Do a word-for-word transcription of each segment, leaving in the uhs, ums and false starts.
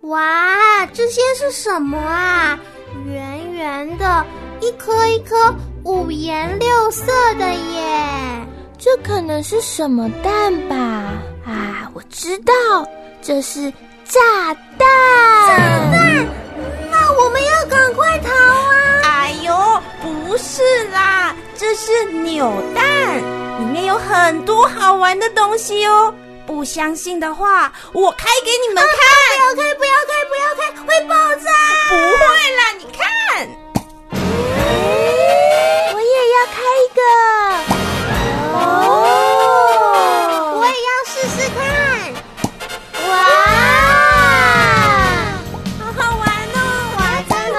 哇，这些是什么啊？圆圆的，一颗一颗五颜六色的耶。 这可能是什么蛋吧？啊，我知道，这是炸弹。 炸弹？那我们要赶快逃啊！ 哎呦，不是啦，这是扭蛋，里面有很多好玩的东西哦。不相信的话，我开给你们看。 啊、不要开，不要开，不要开，会爆炸！ 不会啦，你看。 我也要开一个。 哦，我也要试试看。哇， 好好玩哦！ 哇，真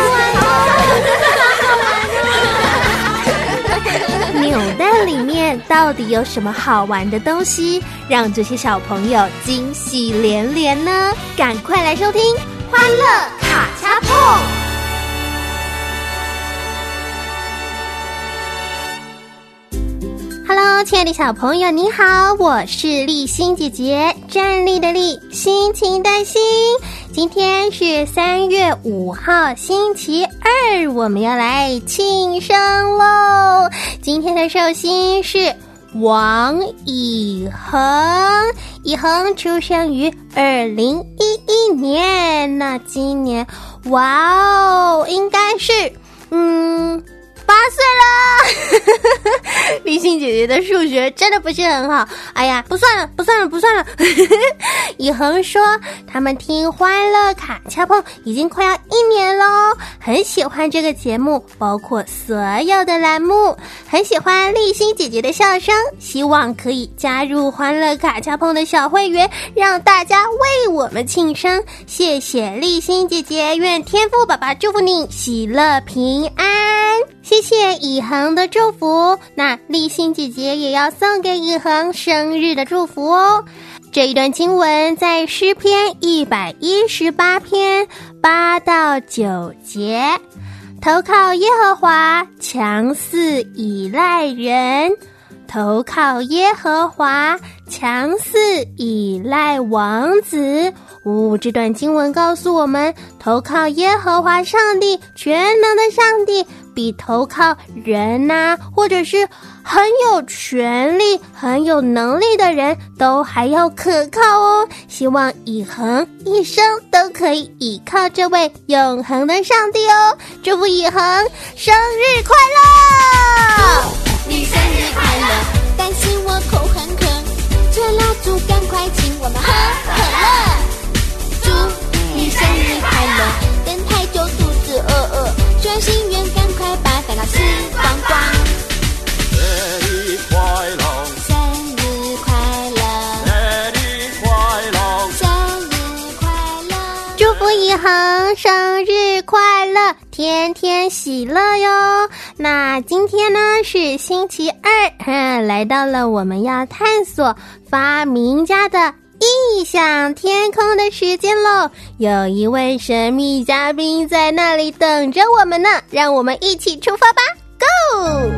的好好玩哦！扭蛋里面到底有什么好玩的东西，让这些小朋友惊喜连连呢？赶快来收听《欢乐卡恰碰》。Hello， 亲爱的小朋友，你好，我是立新姐姐，站立的立，心情的心。今天是三月五号，星期二，我们要来庆生喽。今天的寿星是王以恒，以恒出生于二零一一年，那今年，哇哦，应该是，嗯。八岁了，立新姐姐的数学真的不是很好。哎呀，不算了，不算了，不算了。以恒说，他们听欢乐卡恰碰已经快要一年喽，很喜欢这个节目，包括所有的栏目，很喜欢立新姐姐的笑声，希望可以加入欢乐卡恰碰的小会员，让大家为我们庆生。谢谢立新姐姐，愿天父爸爸祝福你喜乐平安。谢谢以恒的祝福，那立新姐姐也要送给以恒生日的祝福哦。这一段经文在诗篇一百一十八篇八到九节，投靠耶和华，强似倚赖人；投靠耶和华，强似倚赖王子。哦，这段经文告诉我们，投靠耶和华上帝，全能的上帝，比投靠人呐、啊，或者是很有权力、很有能力的人都还要可靠哦。希望以恒一生都可以依靠这位永恒的上帝哦。祝福以恒生日快乐！ 你生日快乐！担心我口很渴，吹蜡烛赶快请我们喝可乐。祝你生日快乐！等太久肚子饿饿，许愿心愿赶快把蛋糕吃光光。 生日快乐！ 生日快乐！ 生日快乐！ 生日快乐！ 祝福以恒生日快乐，天天喜乐哟。那今天呢是星期二，来到了我们要探索发明家的异想天空的时间咯，有一位神秘嘉宾在那里等着我们呢，让我们一起出发吧 ，Go！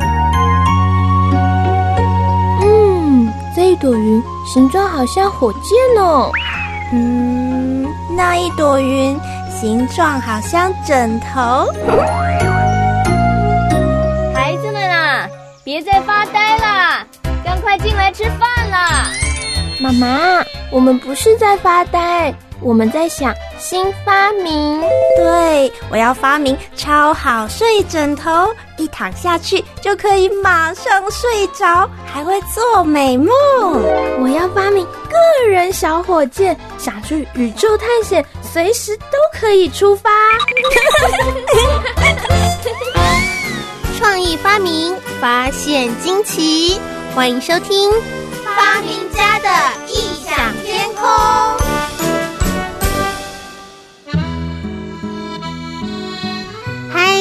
嗯，这一朵云形状好像火箭哦。 嗯，那一朵云形状好像枕头。 孩子们啊，别再发呆啦，赶快进来吃饭啦！ 妈妈，我们不是在发呆，我们在想新发明。 对，我要发明超好睡枕头，一躺下去就可以马上睡着，还会做美梦。 我要发明个人小火箭，想去宇宙探险，随时都可以出发。 创意发明，发现惊奇，欢迎收听发明家的异想天空。嗨，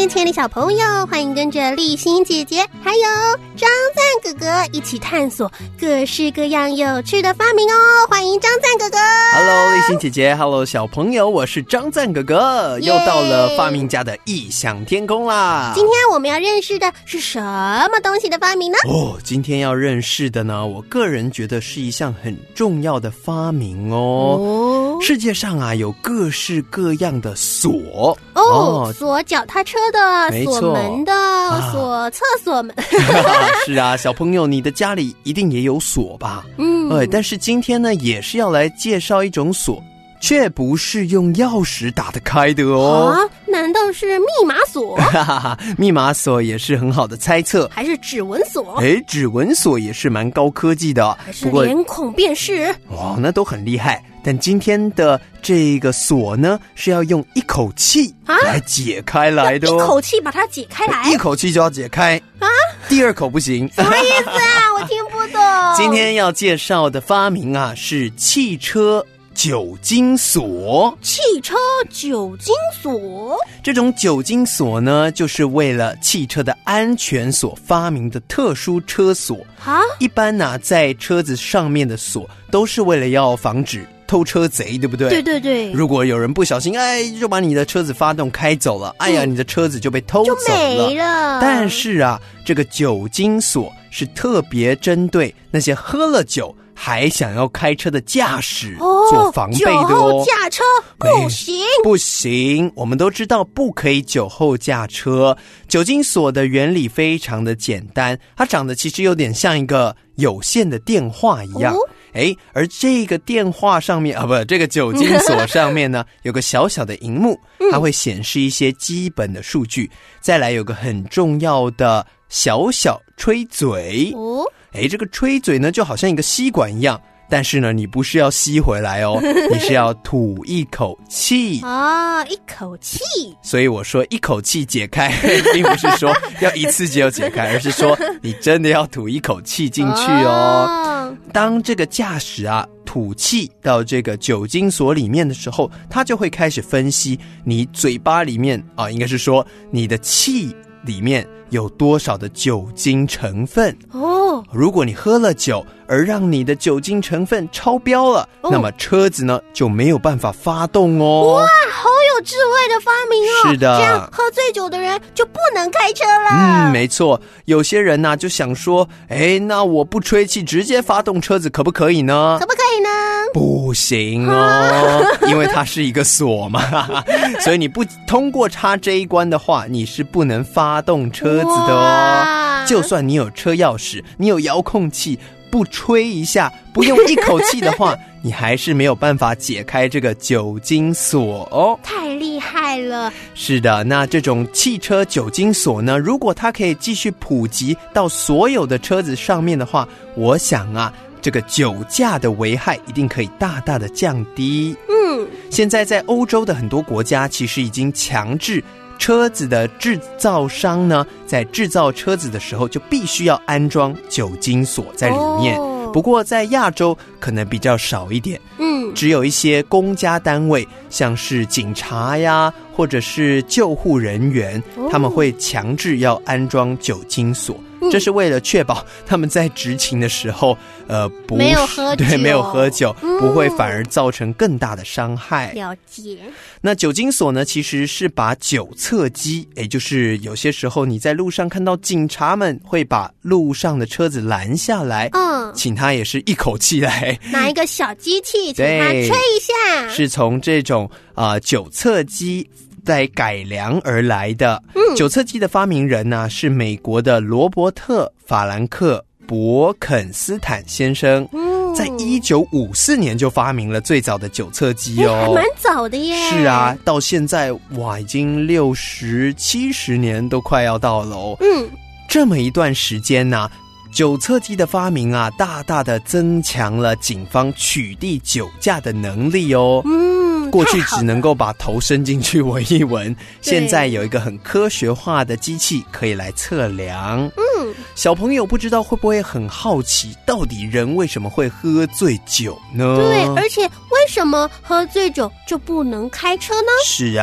嗨，亲爱的小朋友，欢迎跟着丽欣姐姐还有张赞哥哥一起探索各式各样有趣的发明哦！欢迎张赞哥哥。 Hello， 丽欣姐姐 ，Hello， 小朋友，我是张赞哥哥，又到了发明家的异想天空啦！ 今天我们要认识的是什么东西的发明呢？ 哦，今天要认识的呢，我个人觉得是一项很重要的发明哦。哦，世界上啊有各式各样的锁哦，哦锁脚踏车的，锁门的，啊、锁厕所门。 是啊，小朋友，你的家里一定也有锁吧？嗯，哎，但是今天呢，也是要来介绍一种锁，却不是用钥匙打得开的哦。 啊？难道是密码锁？ 哈哈哈，密码锁也是很好的猜测。 还是指纹锁？ 哎，指纹锁也是蛮高科技的。 还是脸孔辨识？ 哇，那都很厉害。但今天的这个锁呢，是要用一口气来解开来的哦。 一口气把它解开来？ 一口气就要解开啊？第二口不行。 什么意思啊？我听不懂。 今天要介绍的发明啊，是汽车酒精锁。 汽车酒精锁？ 这种酒精锁呢，就是为了汽车的安全所发明的特殊车锁啊。一般呢、啊，在车子上面的锁都是为了要防止偷车贼，对不对？ 对对对。 如果有人不小心，哎，就把你的车子发动开走了，哎呀，嗯、你的车子就被偷走了， 就没了。 但是啊，这个酒精锁是特别针对那些喝了酒还想要开车的驾驶做防备的哦。 酒后驾车不行， 不行。我们都知道不可以酒后驾车。酒精锁的原理非常的简单，它长得其实有点像一个有线的电话一样。哦，哎，而这个电话上面啊，不，这个酒精锁上面呢，有个小小的萤幕，它会显示一些基本的数据。再来有个很重要的小小吹嘴。哦，哎，这个吹嘴呢，就好像一个吸管一样。但是呢，你不是要吸回来哦，你是要吐一口气啊，一口气。 所以我说一口气解开，并不是说要一次就解开，而是说你真的要吐一口气进去哦。当这个驾驶啊吐气到这个酒精锁里面的时候，它就会开始分析你嘴巴里面啊，应该是说你的气里面有多少的酒精成分哦。如果你喝了酒而让你的酒精成分超标了，哦，那么车子呢就没有办法发动哦。 哇，好有智慧的发明哦。 是的， 这样喝醉酒的人就不能开车了。 嗯，没错。有些人呢、啊、就想说，哎，那我不吹气直接发动车子可不可以呢？ 可不可以呢？ 不行哦，因为它是一个锁嘛，所以你不通过插这一关的话，你是不能发动车子的哦。就算你有车钥匙，你有遥控器，不吹一下，不用一口气的话，你还是没有办法解开这个酒精锁哦。 太厉害了。 是的，那这种汽车酒精锁呢，如果它可以继续普及到所有的车子上面的话，我想啊，这个酒驾的危害一定可以大大的降低。嗯，现在在欧洲的很多国家其实已经强制车子的制造商呢，在制造车子的时候就必须要安装酒精锁在里面。哦，不过在亚洲可能比较少一点。嗯，只有一些公家单位，像是警察呀，或者是救护人员，哦，他们会强制要安装酒精锁。这是为了确保他们在执勤的时候，呃，不没有喝酒， 对，没有喝酒，嗯，不会反而造成更大的伤害。 了解。 那酒精锁呢，其实是把酒测机，也就是有些时候你在路上看到警察们会把路上的车子拦下来，嗯，请他也是一口气来拿一个小机器，请他吹一下， 是从这种啊、呃、酒测机在改良而来的。嗯，酒测机的发明人呢，是美国的罗伯特·法兰克·伯肯斯坦先生。嗯，在一九五四年就发明了最早的酒测机哦， 还蛮早的耶。 是啊，到现在哇，已经六十七十年都快要到了哦。嗯，这么一段时间呢、啊。酒测机的发明啊，大大的增强了警方取缔酒驾的能力哦。嗯，过去只能够把头伸进去闻一闻，现在有一个很科学化的机器可以来测量。嗯，小朋友不知道会不会很好奇，到底人为什么会喝醉酒呢？ 对，而且为什么喝醉酒就不能开车呢？ 是啊，这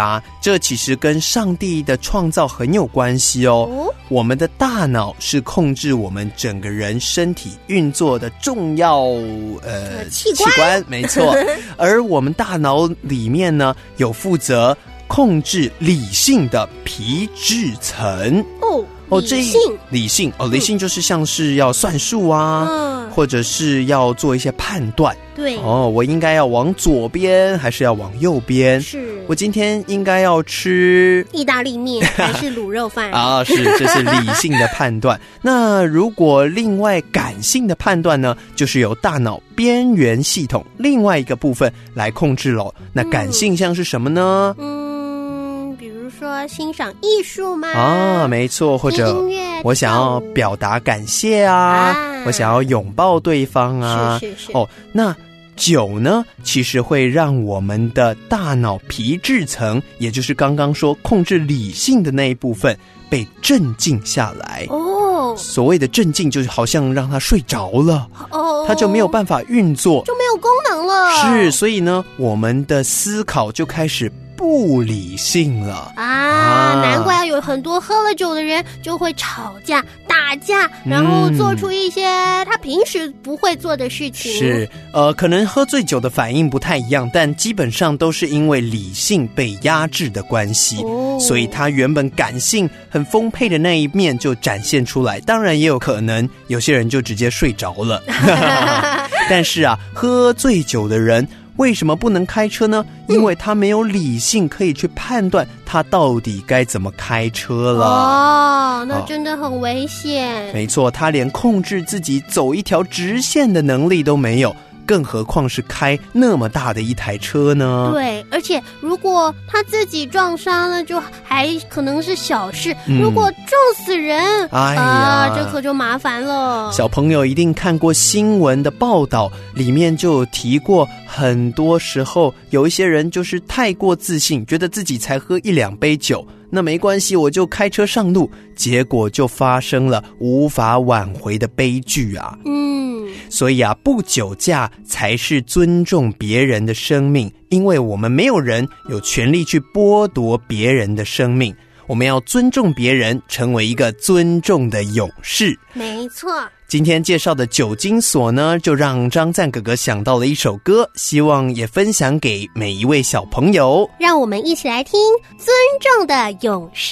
这其实跟上帝的创造很有关系哦。哦，我们的大脑是控制我们整个人身体运作的重要呃器官， 器官没错。而我们大脑里面呢，有负责控制理性的皮质层。 哦哦， 理性理性哦，理性就是像是要算数啊，嗯，或者是要做一些判断。 对哦，我应该要往左边还是要往右边？ 是我今天应该要吃意大利面还是卤肉饭啊？是，这是理性的判断。那如果另外感性的判断呢，就是由大脑边缘系统另外一个部分来控制咯。那感性像是什么呢？ 嗯。说欣赏艺术吗？ 啊，没错，或者我想要表达感谢啊，啊我想要拥抱对方啊， 是是是。 哦，那酒呢，其实会让我们的大脑皮质层，也就是刚刚说控制理性的那一部分，被镇静下来。 哦， 所谓的镇静，就是好像让他睡着了，哦，他就没有办法运作， 就没有功能了。 是，所以呢，我们的思考就开始不理性了啊, 啊！难怪有很多喝了酒的人就会吵架、打架，然后做出一些他平时不会做的事情。 是，呃，可能喝醉酒的反应不太一样，但基本上都是因为理性被压制的关系，哦，所以他原本感性很丰沛的那一面就展现出来。当然，也有可能有些人就直接睡着了。但是啊，喝醉酒的人为什么不能开车呢？因为他没有理性可以去判断他到底该怎么开车了。 哦，那真的很危险。 没错，他连控制自己走一条直线的能力都没有，更何况是开那么大的一台车呢？ 对，而且如果他自己撞伤了，就还可能是小事，嗯，如果撞死人， 哎呀， 啊，这可就麻烦了。 小朋友一定看过新闻的报道，里面就有提过，很多时候有一些人就是太过自信，觉得自己才喝一两杯酒，那没关系，我就开车上路，结果就发生了无法挽回的悲剧啊。 嗯， 所以啊，不酒驾才是尊重别人的生命，因为我们没有人有权利去剥夺别人的生命，我们要尊重别人，成为一个尊重的勇士。 没错。 今天介绍的酒精锁呢，就让张赞哥哥想到了一首歌，希望也分享给每一位小朋友。 让我们一起来听《尊重的勇士》。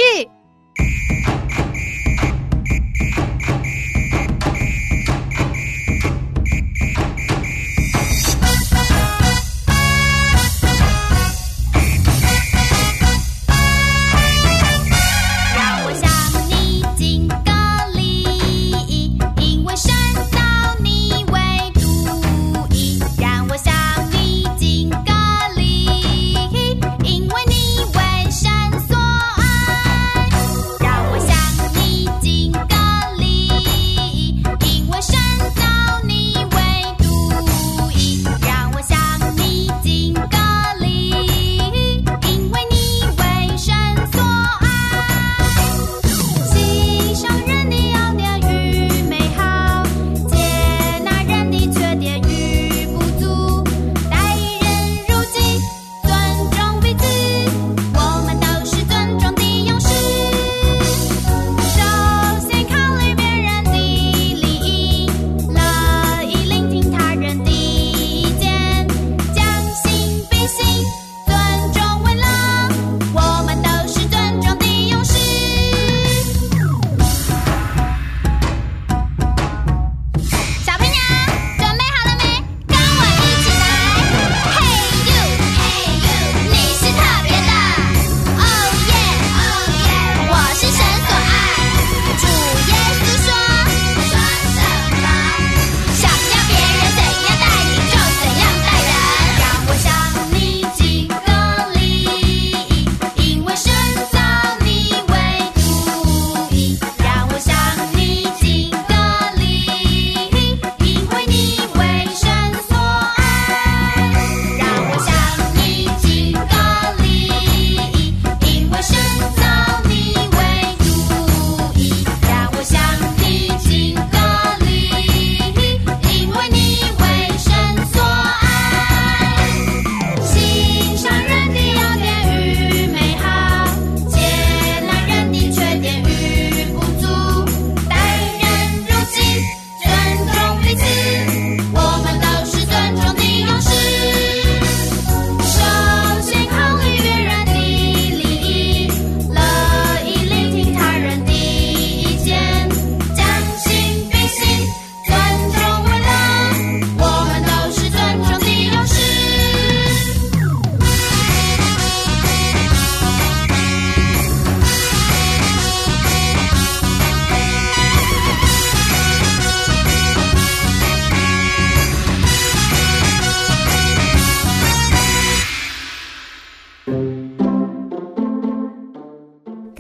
因为你为神所爱。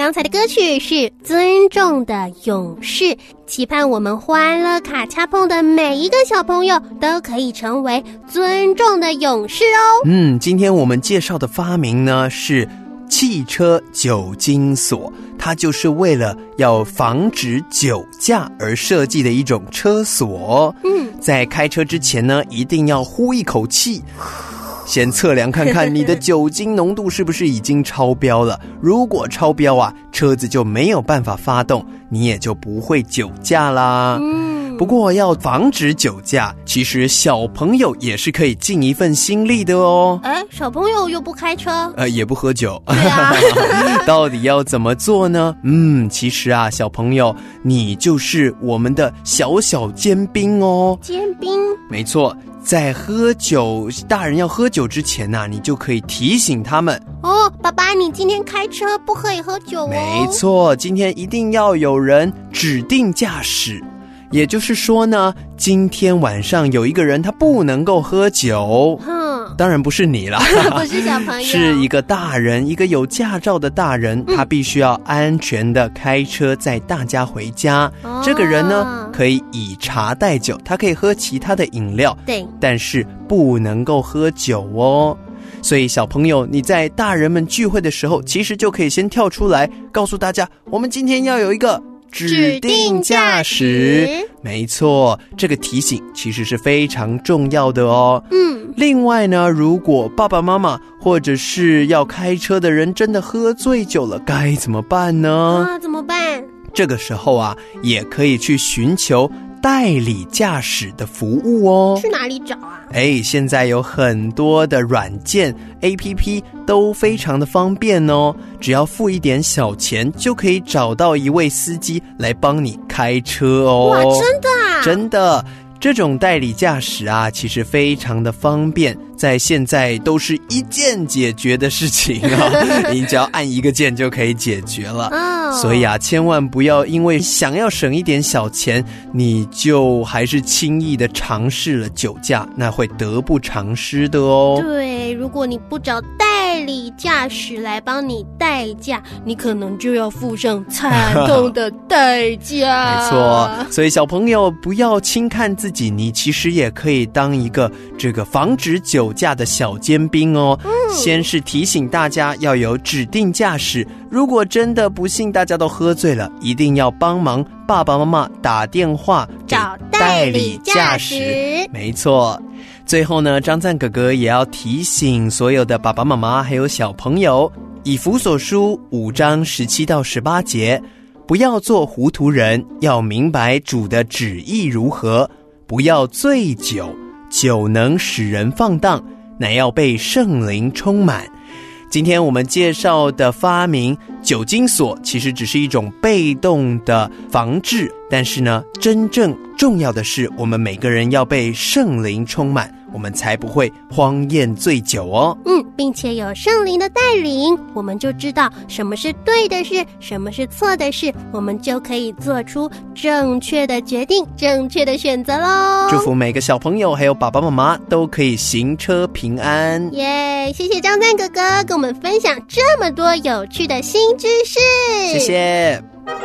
刚才的歌曲是《尊重的勇士》，期盼我们欢乐卡恰碰的每一个小朋友都可以成为尊重的勇士哦。 嗯，今天我们介绍的发明呢是汽车酒精锁，它就是为了要防止酒驾而设计的一种车锁。嗯，在开车之前呢，一定要呼一口气，先测量看看你的酒精浓度是不是已经超标了。如果超标啊，车子就没有办法发动，你也就不会酒驾啦。嗯。不过要防止酒驾，其实小朋友也是可以尽一份心力的哦。 哎，小朋友又不开车， 呃，也不喝酒， 对啊。 到底要怎么做呢？嗯，其实啊，小朋友，你就是我们的小小尖兵哦。 尖兵， 没错。在喝酒，大人要喝酒之前啊，你就可以提醒他们哦，爸爸，你今天开车不可以喝酒哦。 没错，今天一定要有人指定驾驶。也就是说呢，今天晚上有一个人他不能够喝酒，嗯，当然不是你啦， 不是小朋友， 是一个大人，一个有驾照的大人，嗯，他必须要安全的开车载大家回家。哦，这个人呢，可以以茶代酒，他可以喝其他的饮料， 对， 但是不能够喝酒哦。所以小朋友，你在大人们聚会的时候，其实就可以先跳出来告诉大家，我们今天要有一个指定驾驶。没错，这个提醒其实是非常重要的哦。嗯，另外呢，如果爸爸妈妈或者是要开车的人真的喝醉酒了，该怎么办呢？ 啊，怎么办？ 这个时候啊，也可以去寻求代理驾驶的服务哦。 去哪里找啊？ 哎，现在有很多的软件 A P P 都非常的方便哦，只要付一点小钱就可以找到一位司机来帮你开车哦。 哇，真的啊？ 真的。这种代理驾驶啊，其实非常的方便，在现在都是一键解决的事情啊，你只要按一个键就可以解决了。哦，所以啊，千万不要因为想要省一点小钱，你就还是轻易的尝试了酒驾，那会得不偿失的哦。 对，如果你不找代理驾驶来帮你代驾，你可能就要付上惨痛的代价。 没错，所以小朋友不要轻看自己，你其实也可以当一个这个防止酒驾的小尖兵哦。嗯，先是提醒大家要有指定驾驶，如果真的不幸大家都喝醉了，一定要帮忙爸爸妈妈打电话找代理驾驶。 没错。最后呢，张赞哥哥也要提醒所有的爸爸妈妈还有小朋友，以弗所书五章十七到十八节，不要做糊涂人，要明白主的旨意如何，不要醉酒，酒能使人放荡，乃要被圣灵充满。今天我们介绍的发明酒精锁，其实只是一种被动的防治，但是呢，真正重要的是我们每个人要被圣灵充满，我们才不会荒宴醉酒哦。 嗯，并且有圣灵的带领，我们就知道什么是对的事，什么是错的事，我们就可以做出正确的决定，正确的选择咯。 祝福每个小朋友还有爸爸妈妈都可以行车平安。 耶，谢谢张赞哥哥跟我们分享这么多有趣的新知识。 谢谢。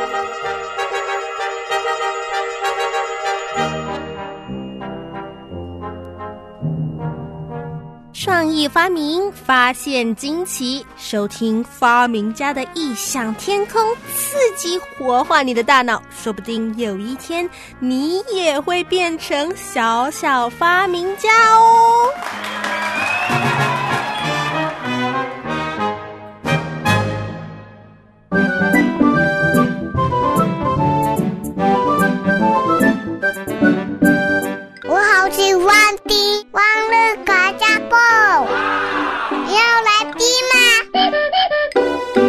创意发明，发现惊奇，收听发明家的异想天空，刺激活化你的大脑，说不定有一天你也会变成小小发明家哦。 我好喜欢的忘了卡加布，要来比吗？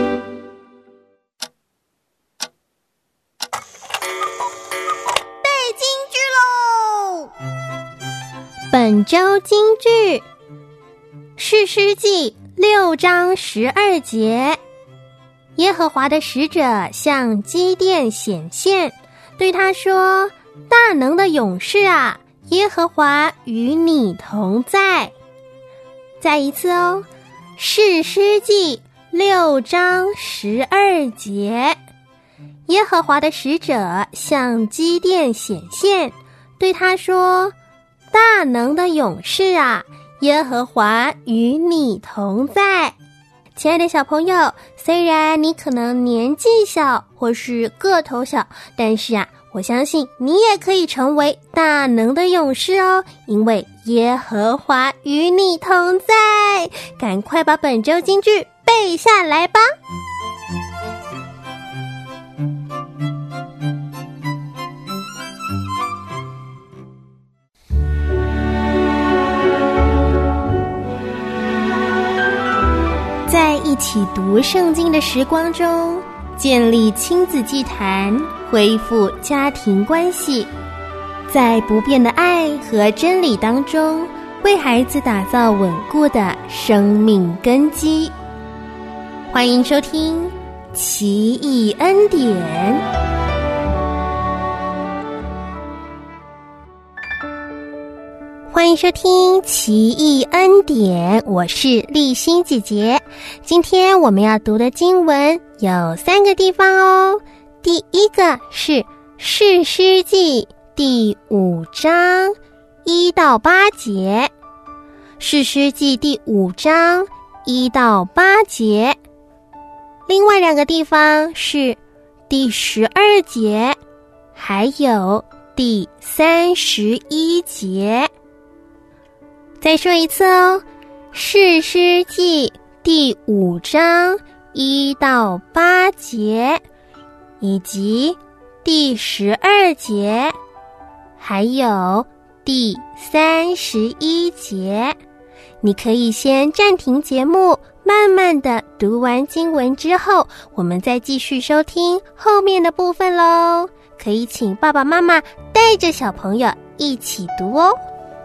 背京剧喽！ 本周京剧士师记六章十二节，耶和华的使者向基甸显现，对他说：大能的勇士啊，耶和华与你同在。再一次哦，士师记六章十二节。耶和华的使者向基甸显现，对他说：大能的勇士啊，耶和华与你同在。亲爱的小朋友，虽然你可能年纪小或是个头小，但是啊，我相信你也可以成为大能的勇士哦，因为耶和华与你同在。赶快把本周金句背下来吧。在一起读圣经的时光中，建立亲子祭坛，恢复家庭关系，在不变的爱和真理当中，为孩子打造稳固的生命根基。欢迎收听奇异恩典。欢迎收听奇异恩典，我是丽欣姐姐。今天我们要读的经文有三个地方哦。第一个是士师记第五章一到八节，士师记第五章一到八节。另外两个地方是第十二节，还有第三十一节。再说一次哦，士师记第五章一到八节，以及第十二节，还有第三十一节。你可以先暂停节目，慢慢的读完经文之后，我们再继续收听后面的部分咯。可以请爸爸妈妈带着小朋友一起读哦。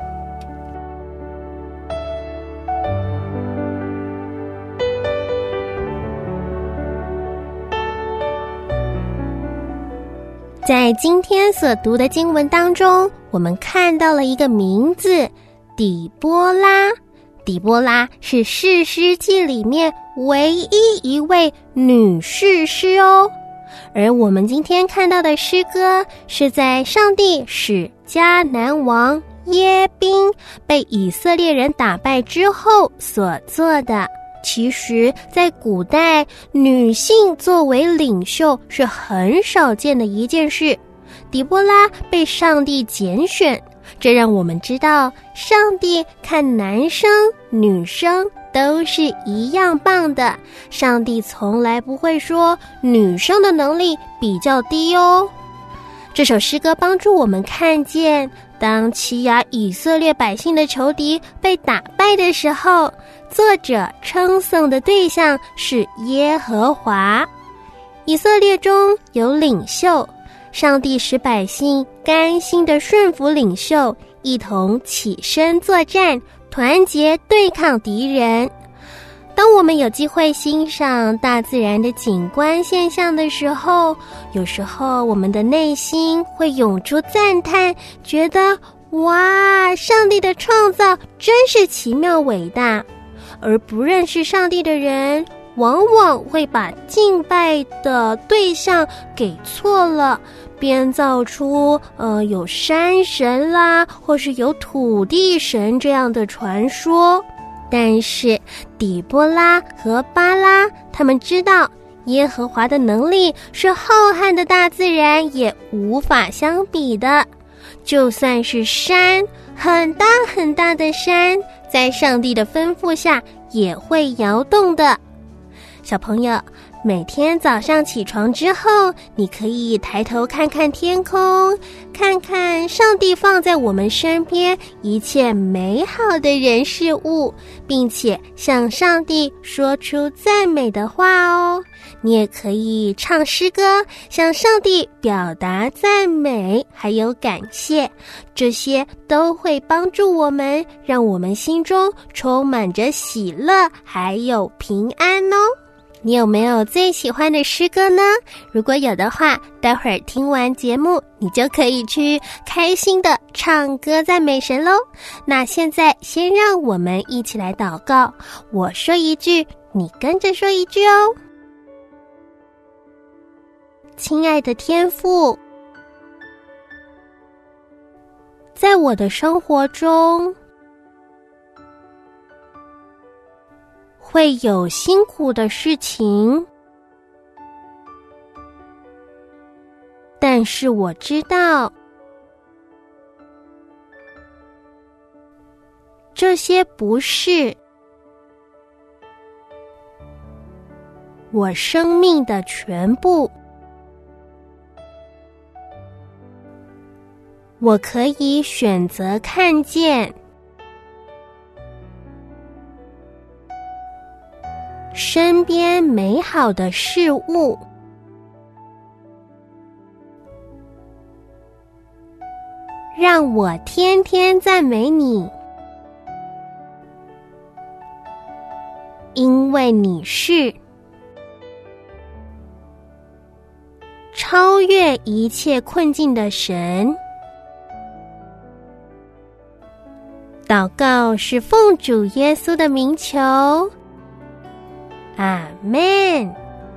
在今天所读的经文当中，我们看到了一个名字，底波拉。底波拉是士师记里面唯一一位女士师哦。而我们今天看到的诗歌，是在上帝使迦南王耶宾被以色列人打败之后所做的。其实在古代，女性作为领袖是很少见的一件事。底波拉被上帝拣选，这让我们知道上帝看男生女生都是一样棒的，上帝从来不会说女生的能力比较低哦。这首诗歌帮助我们看见，当欺压以色列百姓的仇敌被打败的时候，作者称颂的对象是耶和华。以色列中有领袖，上帝使百姓甘心的顺服领袖，一同起身作战，团结对抗敌人。当我们有机会欣赏大自然的景观现象的时候，有时候我们的内心会涌出赞叹，觉得哇，上帝的创造真是奇妙伟大。而不认识上帝的人，往往会把敬拜的对象给错了，编造出呃有山神啦，或是有土地神这样的传说。但是底波拉和巴拉他们知道，耶和华的能力是浩瀚的大自然也无法相比的。就算是山，很大很大的山，在上帝的吩咐下也会摇动的。小朋友，每天早上起床之后，你可以抬头看看天空，看看上帝放在我们身边一切美好的人事物，并且向上帝说出赞美的话哦。你也可以唱诗歌，向上帝表达赞美还有感谢，这些都会帮助我们，让我们心中充满着喜乐还有平安哦。你有没有最喜欢的诗歌呢？如果有的话，待会儿听完节目，你就可以去开心的唱歌赞美神咯。那现在先让我们一起来祷告，我说一句， 你跟着说一句哦。亲爱的天父，在我的生活中，会有辛苦的事情，但是我知道，这些不是我生命的全部。我可以选择看见身边美好的事物，让我天天赞美你，因为你是超越一切困境的神。祷告是奉主耶稣的名求，阿们。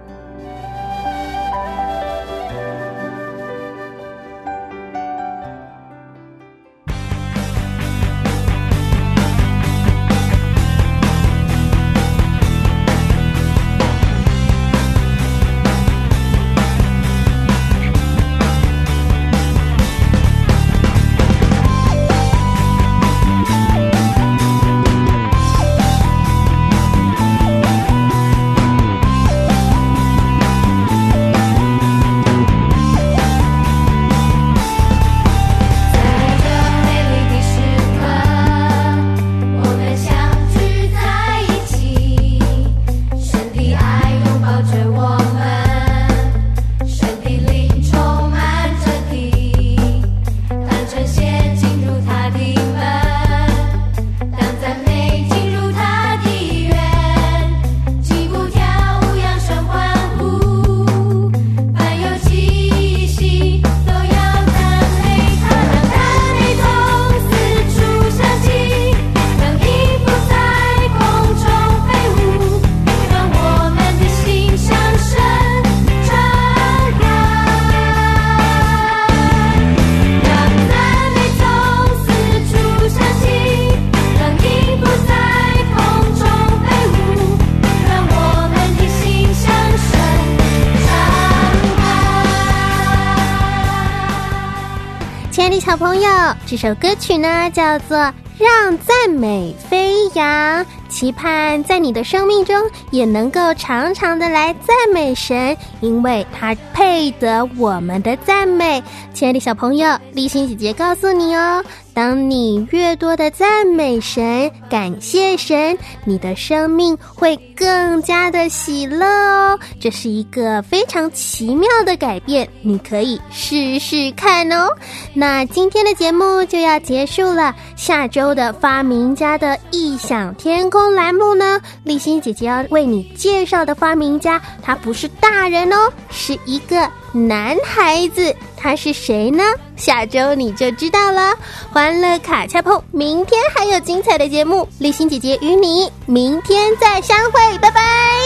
小朋友，这首歌曲呢叫做《让赞美飞扬》，期盼在你的生命中也能够常常的来赞美神，因为他配得我们的赞美。亲爱的小朋友，立心姐姐告诉你哦，当你越多的赞美神，感谢神，你的生命会更加的喜乐哦。这是一个非常奇妙的改变，你可以试试看哦。那今天的节目就要结束了，下周的发明家的异想天空栏目呢，立心姐姐要为你介绍的发明家，他不是大人哦，是一个男孩子，他是谁呢？下周你就知道了。欢乐卡恰碰，明天还有精彩的节目，立心姐姐与你明天再相会，拜拜。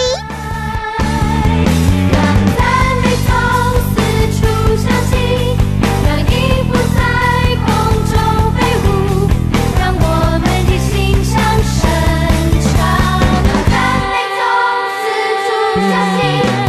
让赞美从四处响起，让音符在空中飞舞，让我们的心向神唱。让赞美从四处响起。